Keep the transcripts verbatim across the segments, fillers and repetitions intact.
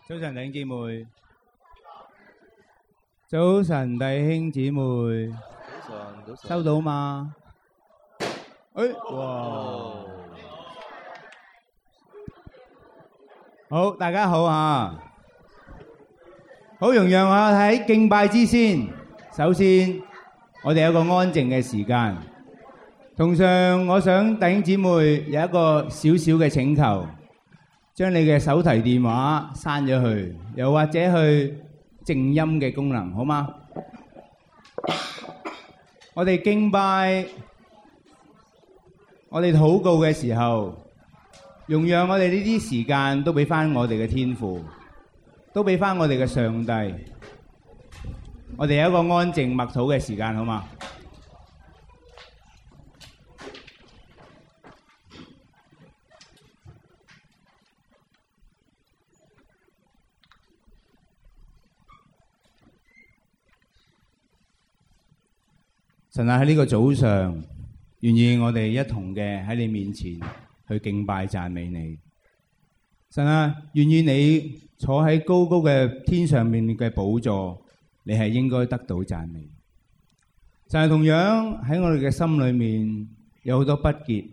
早晨弟兄姊妹，早晨弟兄姊妹， 早晨，早晨。 收到嘛？誒，哇！好，大家好啊！好，容讓我喺敬拜之先，首先我哋有個安靜嘅時間。同上，我想弟兄姊妹有一個少少嘅請求。將你嘅手提電話刪咗佢，又或者去靜音嘅功能，好嗎？我哋敬拜，我哋禱告嘅時候，容讓我哋呢啲時間都俾翻我哋嘅天父，都俾翻我哋嘅上帝。我哋有一個安靜默禱嘅時間，好嗎？神啊，喺呢個早上，願意我哋一同嘅喺你面前去敬拜讚美你。神啊，願意你坐喺高高嘅天上面嘅寶座，你係應該得到讚美。就係同樣喺我哋嘅心裏面有好多不潔，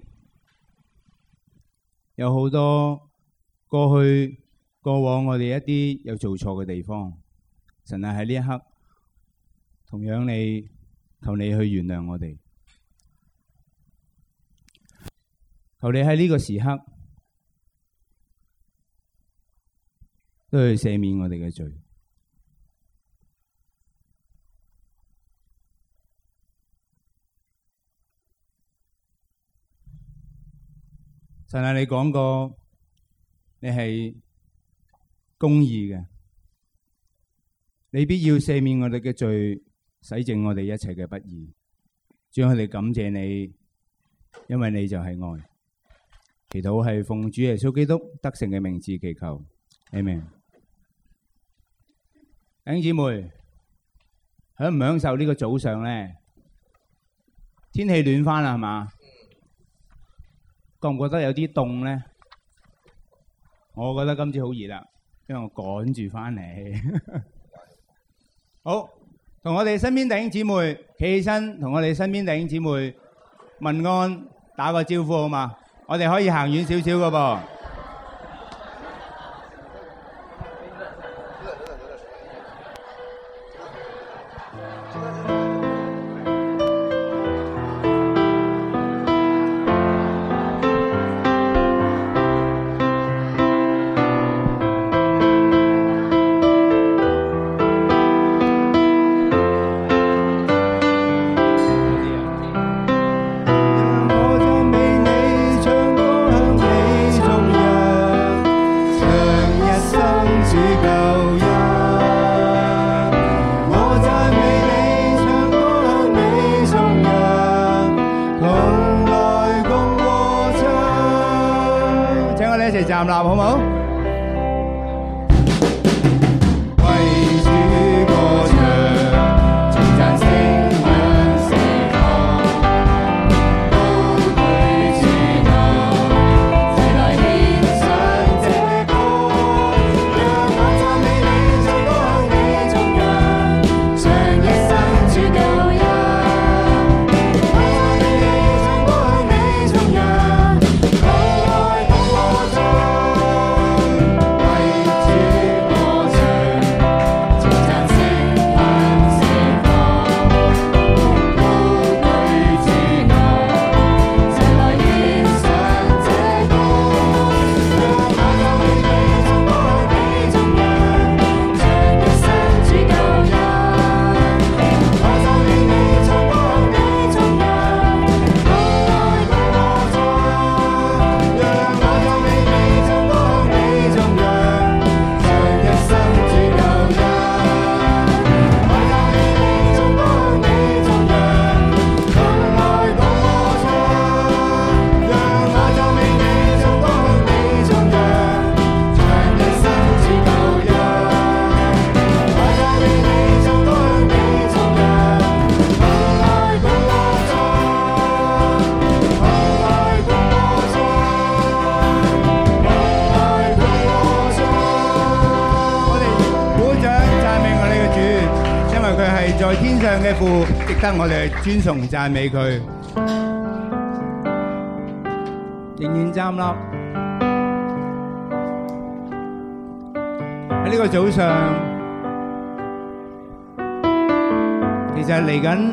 有好多過去過往我哋一啲有做錯嘅地方。神啊，喺呢一刻，同樣你。求你去原諒我哋，求你喺呢個時刻都去赦免我哋嘅罪。神啊，你講過你係公義嘅，你必要赦免我哋嘅罪，洗淨我哋一切嘅不義。主，我哋感謝你，因為你就係愛。祈禱係奉主耶穌基督得勝嘅名字祈求，阿們。弟兄姊妹，享唔享受呢個早上咧？天氣暖翻啦，係嘛？覺唔覺得有啲凍咧？我覺得今次好熱啦，因為我趕住翻嚟。好。同我哋身邊弟兄姊妹企起身，同我哋身邊弟兄姊妹問安，打個招呼好嘛？我哋可以行遠少少㗎噃。站立好唔好？ 佢係在天上嘅父，值得我哋尊崇讚美佢。仍然站立喺呢個早上，其實嚟緊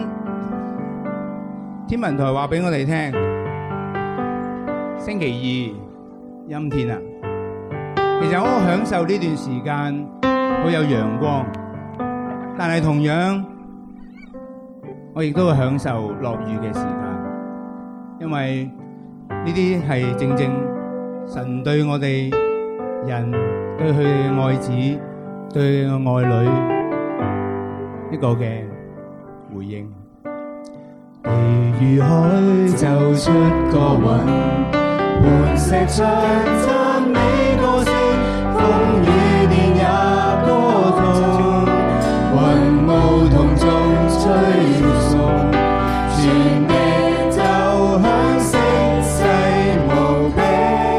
天文台話俾我哋聽，星期二陰天啊！其實我好享受呢段時間，好有陽光，但係同樣我亦都會享受落雨嘅時間，因為呢啲係正正神對我哋人，對佢嘅愛子，對佢嘅愛女一個嘅回應。 地如海就出個雲，磐石上讚美歌聲，風雨電也歌頌，雲霧同眾吹送，全地就響聲勢無比，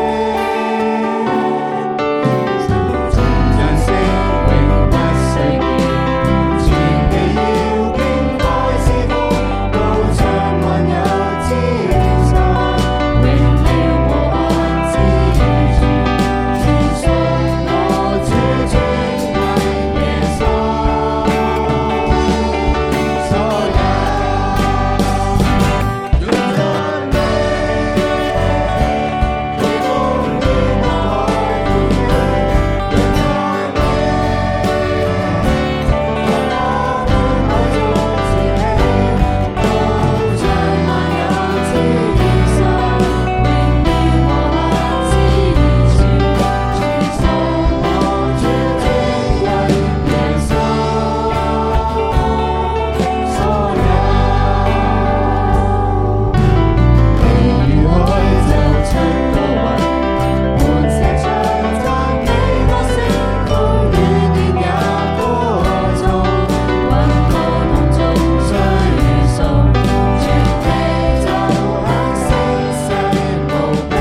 頌讚聲永不衰竭，全地要敬拜是父，高唱萬有之上，榮耀無限之處，全屬我主尊貴耶穌，所有用讚美，以風天空海歡喜，用讚美，我歡口中自喜，高唱萬有之上，榮耀無限之處，全屬我主尊貴耶穌，所有地如海就出個雲，磐石上讚美歌聲，風雨電也歌頌，雲霧同眾吹送，全地就響聲勢無比，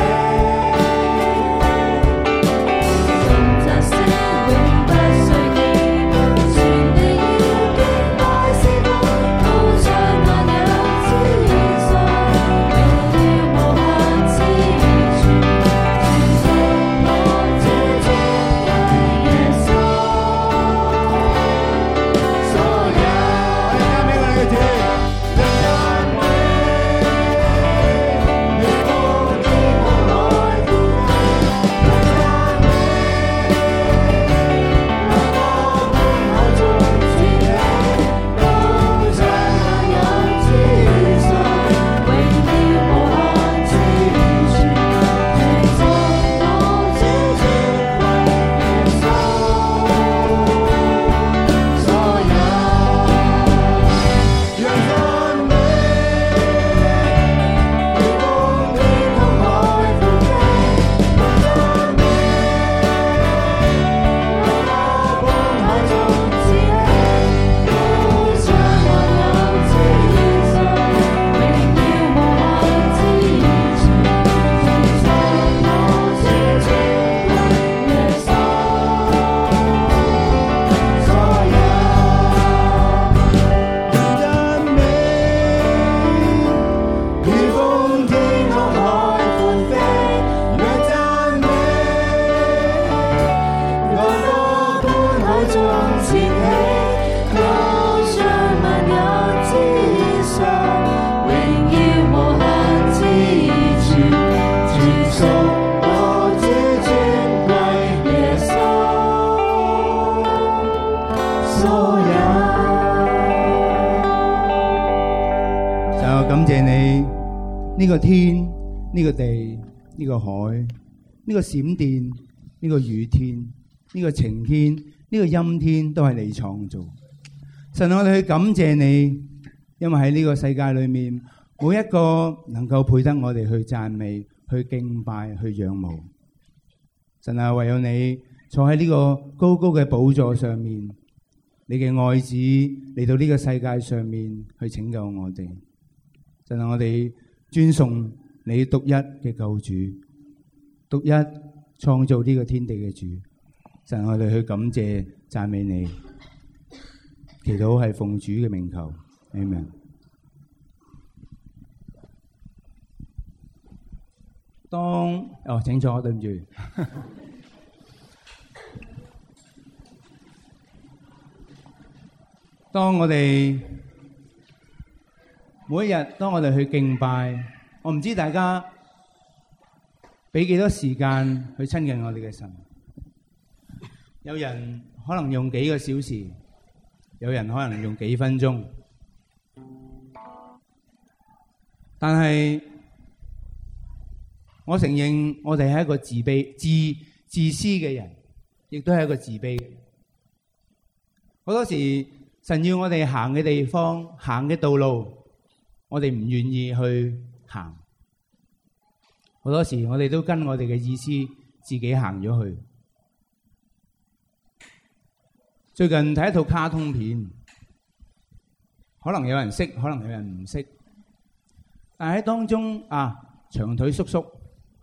頌讚聲永不衰竭，全地要敬拜是父，高唱萬有之上，榮耀無限之處，全屬我主尊貴耶穌，所有讚美我哋嘅主， 人讚美，如風天空海歡喜，人讚美，我歡口中自喜，高唱萬有之上，榮耀無限之處，全屬我主尊貴耶穌，所有讓讚美，如風天空海歡喜，讓讚美，我歡口中自喜，高唱萬有之上，榮耀無限之處，全屬我主尊貴耶穌，所有讓讚美，如風天空海歡飛，讓讚美，我歡口中自喜，高唱萬有之上，榮耀無限之處，全屬我主尊貴耶穌，所有。 神我感謝你，呢個天，呢個地，呢個海，呢個閃電，呢個雨天，呢個晴天，呢個陰天，都係你創造。神我哋去感謝你，因為喺呢個世界裏面，冇一個能夠配得我哋去讚美、去敬拜、去仰慕。神啊，唯有你坐喺呢個高高嘅寶座上面，你嘅愛子嚟到呢個世界上面去拯救我哋。神啊，我哋尊崇你獨一嘅救主，獨一創造呢個天地嘅主。神，我哋去感謝讚美你。 祈禱係奉主嘅名求，Amen。當哦，請坐，對唔住。當我哋每一日，當我哋去敬拜，我唔知大家俾幾多時間去親近我哋嘅神。有人可能用幾個小時，有人可能用幾分鐘，但係我承認我哋係一個自卑、自自私嘅人，亦都係一個自卑。好多時神要我哋行嘅地方、行嘅道路，我哋唔願意去行。好多時我哋都跟我哋嘅意思自己行咗去。最近睇一套卡通片，可能有人識，可能有人唔識，但喺當中啊，長腿叔叔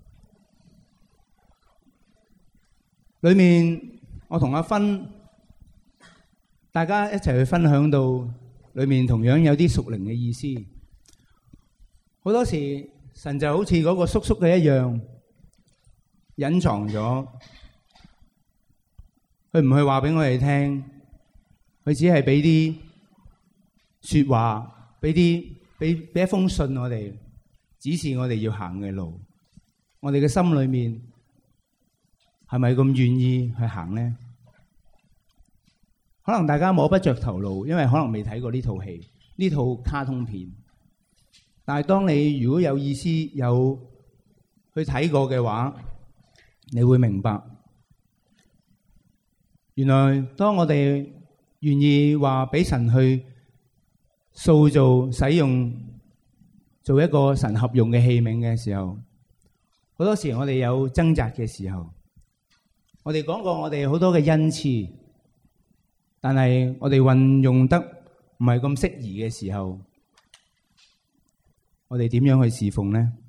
裏面，我同阿芬大家一齊去分享到裏面，同樣有啲屬靈嘅意思。好多時神就好似嗰個叔叔嘅一樣，隱藏咗。佢唔去話俾我哋聽，佢只係俾啲說話，俾啲俾俾一封信我哋，指示我哋要行嘅路。我哋嘅心裏面係咪咁願意去行呢？可能大家摸不着頭腦，因為可能未睇過呢套戲，呢套卡通片。但係當你如果有意思有去睇過嘅話，你會明白。原來當我哋願意話俾神去塑造、使用，做一個神合用嘅器皿嘅時候，好多時我哋有掙扎嘅時候。我哋講過我哋好多嘅恩賜，但係我哋運用得唔係咁適宜嘅時候，我哋點樣去侍奉呢？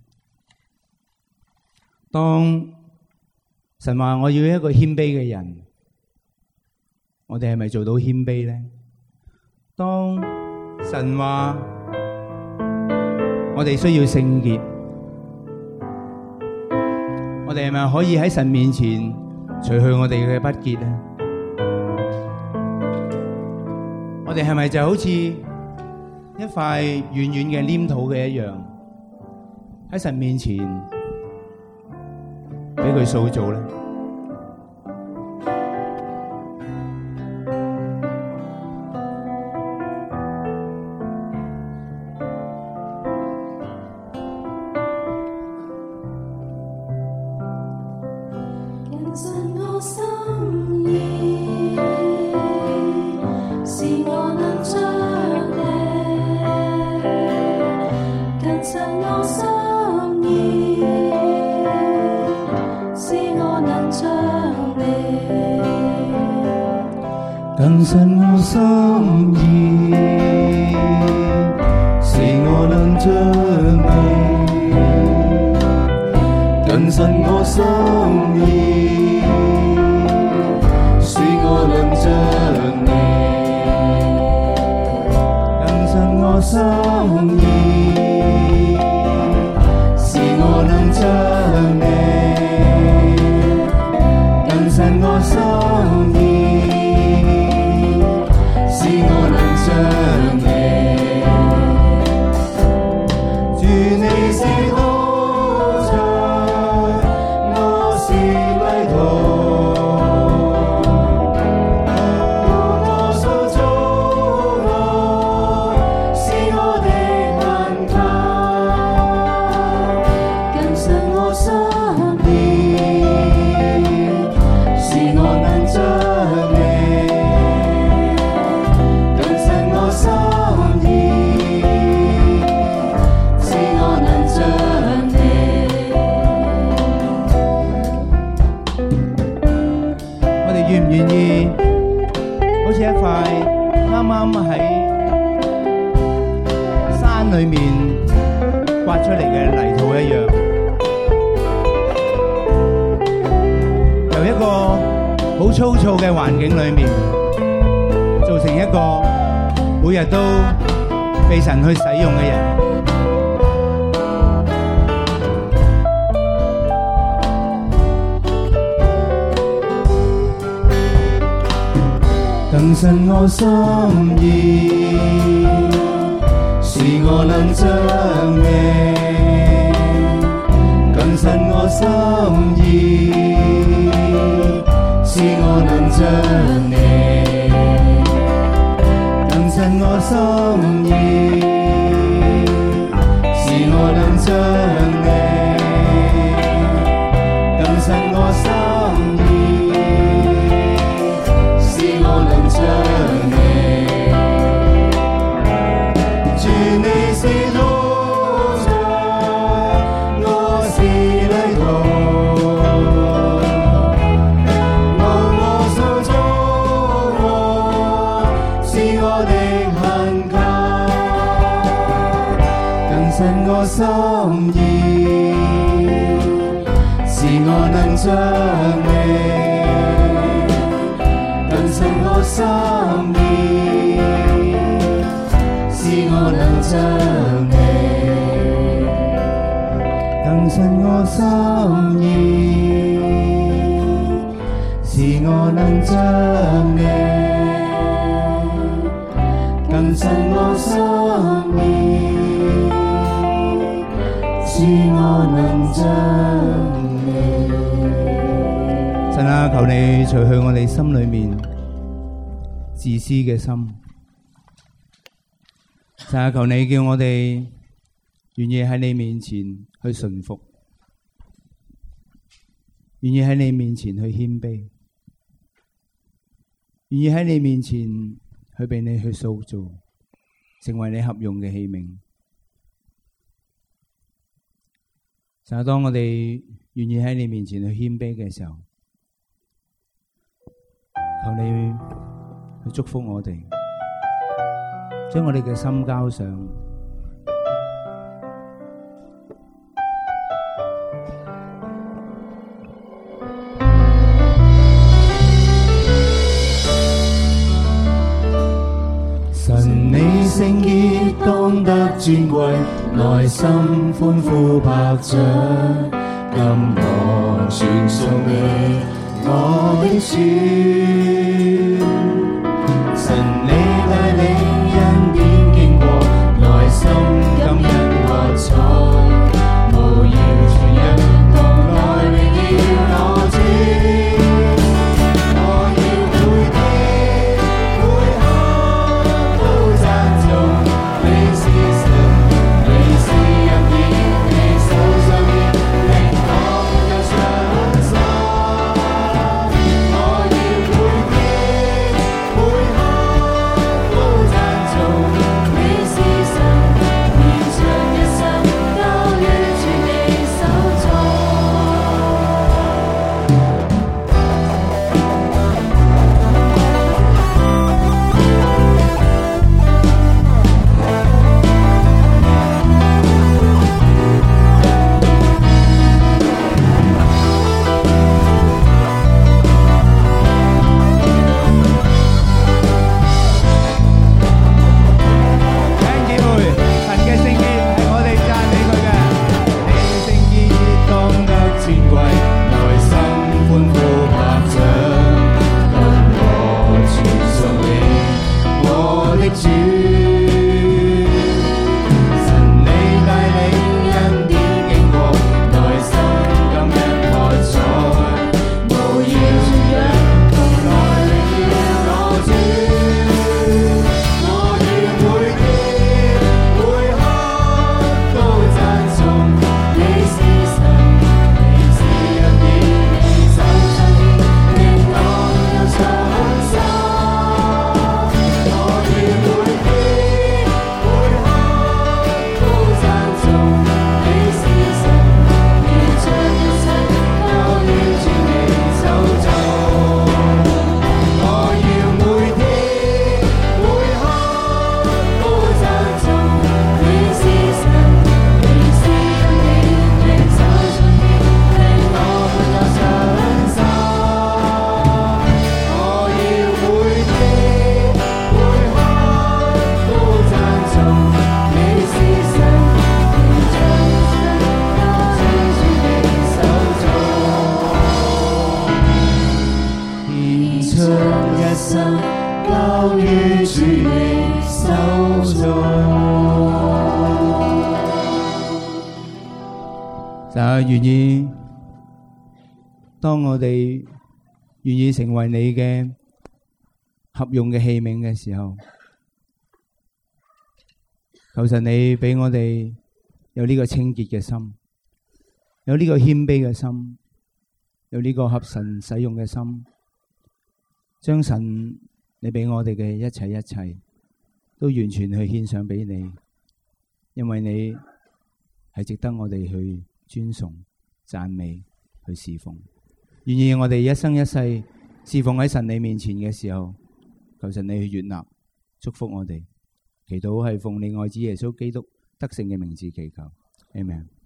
當神話我要一個謙卑嘅人，我哋係咪做到謙卑呢？當神話我哋需要聖潔，我哋係咪可以喺神面前除去我哋嘅不潔呢？我哋係咪就好似一塊軟軟嘅黏土嘅一樣，喺神面前俾佢塑造呢？更新我心意，使我能像你。更新我心意，使我能像你。更新我心意，使我能像你。更新我心意，使我能像你。主你是好像我是泥土，我所造我是我的痕跡，更新我心意，使我能像你。願唔願意好似一塊啱啱喺山裏面刮出嚟嘅泥土一樣，由一個好粗糙嘅環境裏面做成一個每日都被神去使用嘅人。 更新我心意，使我能像你。更新我心意，使我能像你。更新我心意，使我能像你。更新我心意，使我能像你。主你是路障，我是旅途，無我所遭，是我的懇求。更新我心意，使我能像你。更新我心意，使我能像你。更新我心意，使我能像你。更新我心意，使我能像你。 神啊，求你除去我哋心裏面自私嘅心。神啊，求你叫我哋願意喺你面前去順服，願意喺你面前去謙卑，願意喺你面前去俾你去塑造，成為你合用嘅器皿。神啊，當我哋願意喺你面前去謙卑嘅時候，求你去祝福我哋，將我哋嘅心交上。 神你聖潔，當得尊貴，內心歡呼拍掌，甘當傳頌你我的主。神你帶領恩典經過，內心感恩喝彩，無言傳人同來榮耀我主。我要每天每刻都讚頌你是神，你是恩典，你手上面令我有信心。我要每天將一生交於主你手中。 神啊，願意當我哋願意成為你嘅合用嘅器皿嘅時候，求神你俾我哋有呢個清潔嘅心，有呢個謙卑嘅心，有呢個合神使用嘅心，將神你俾我哋嘅一切一切都完全去獻上俾你，因為你係值得我哋去尊崇、讚美、去侍奉。願意我哋一生一世侍奉喺神你面前嘅時候，求神你去悅納、祝福我哋。祈禱係奉你愛子耶穌基督得勝嘅名字祈求，阿們。